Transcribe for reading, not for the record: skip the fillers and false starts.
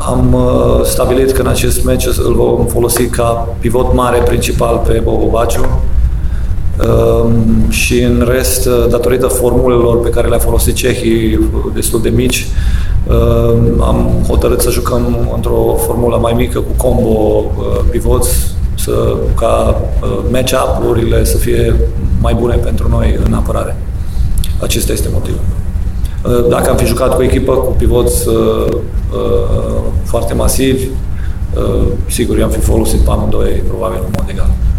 Am stabilit că în acest meci îl vom folosi ca pivot mare principal pe Bobo Baciu și în rest, datorită formulelor pe care le-a folosit cehii destul de mici, am hotărât să jucăm într-o formulă mai mică cu combo pivoți, ca match-up-urile să fie mai bune pentru noi în apărare. Acesta este motivul. Dacă am fi jucat cu o echipă cu pivoți foarte masivi, sigur, i-am fi folosit pe amândoi, probabil, în mod egal.